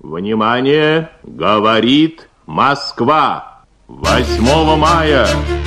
Внимание! Говорит Москва! 8 мая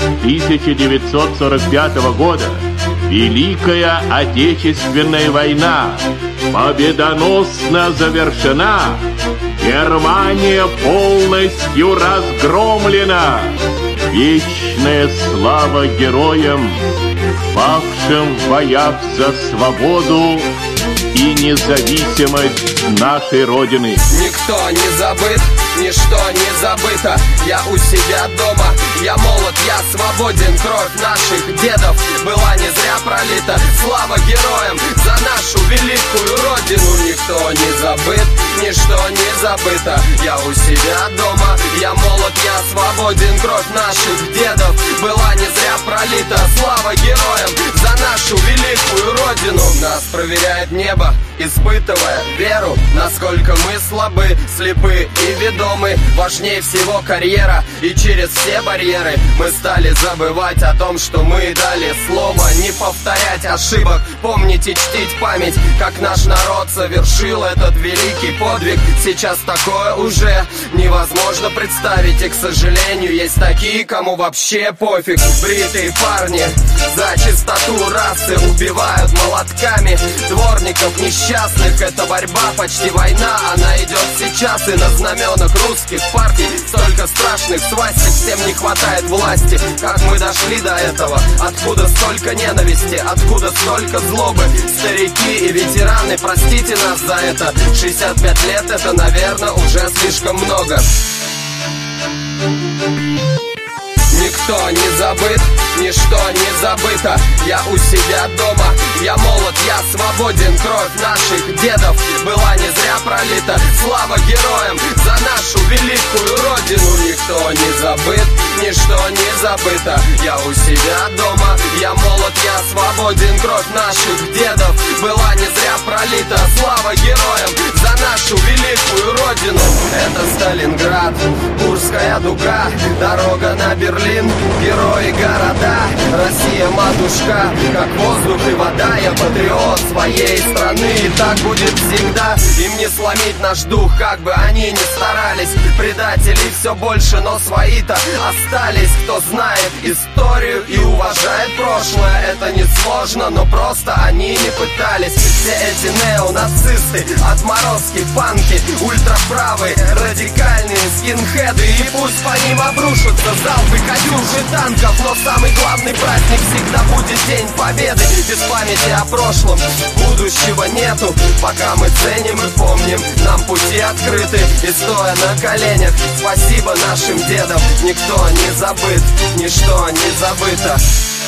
1945 года Великая Отечественная война победоносно завершена. Германия полностью разгромлена. Вечная слава героям, павшим в боях за свободу и независимость нашей Родины. Никто не забыт, ничто не забыто. Я у себя дома, я молод, я свободен. Кровь наших дедов была не зря пролита. Слава героям за нашу великую Родину. Никто не забыт, ничто не забыто. Я у себя дома, я молод, я свободен. Кровь наших дедов была не зря пролита. Слава героям за нашу великую Родину. Нас проверяет небо, испытывая веру, насколько мы слабы, слепы и ведомы. Важнее всего карьера, и через все барьеры мы стали забывать о том, что мы дали слово. Не повторять ошибок, помнить и чтить память, как наш народ совершил этот великий подвиг. Сейчас такое уже невозможно представить, и, к сожалению, есть такие, кому вообще пофиг. Бритые парни за чистоту расы убивают молотками дворников несчастных. Это борьба, почти война, она идет сейчас. И на знаменах русских партий столько страшных свастик. Всем не хватает власти. Как мы дошли до этого? Откуда столько ненависти? Откуда столько злобы? Старики и ветераны, простите нас за это. 65 лет, это, наверное, уже слишком много. Никто не забыт, ничто не забыто. Я у себя дома, я молод, я свободен. Кровь наших дедов была не зря пролита. Слава героям за нашу великую Родину. Никто не забыт, ничто не забыто. Я у себя дома, я молод, я свободен. Кровь наших дедов была не зря пролита. Слава героям за нашу великую Родину. Это Сталинград, Курская дуга, дорога на Берлин. Герои города, Россия матушка, как воздух и вода. Я патриот своей страны, и так будет всегда. Им не сломить наш дух, как бы они ни старались. Предателей все больше, но свои-то остались. Кто знает историю и уважает прошлое, это не сложно, но просто они не пытались. Все эти неонацисты, отморозки, панки, ультраправые, радикальные скинхеды. И пусть по ним обрушатся залпы катюши танков, но самый главный праздник всегда будет День Победы. Без памяти о прошлом будущего нету. Пока мы ценим и помним, нам пути открыты. И стоя на коленях, спасибо нашим дедам. Никто не забыт, ничто не забыто.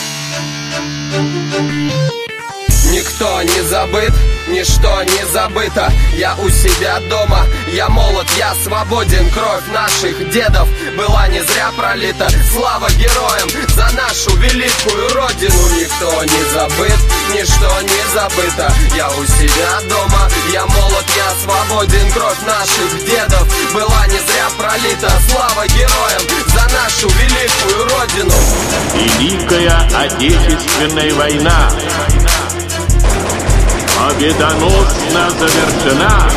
Никто не забыт, ничто не забыто. Я у себя дома, я молод, я свободен. Кровь наших дедов была не зря пролита. Слава героям за нашу великую Родину. Никто не забыт, ничто не забыто. Я у себя дома, я молод, я свободен. Кровь наших дедов была не зря пролита. Слава героям за нашу великую Родину. Великая Отечественная война победоносно завершена.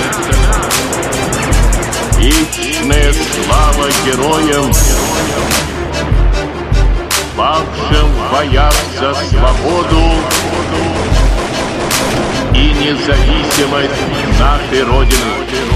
Вечная слава героям, павшим в боях за свободу и независимость нашей Родины.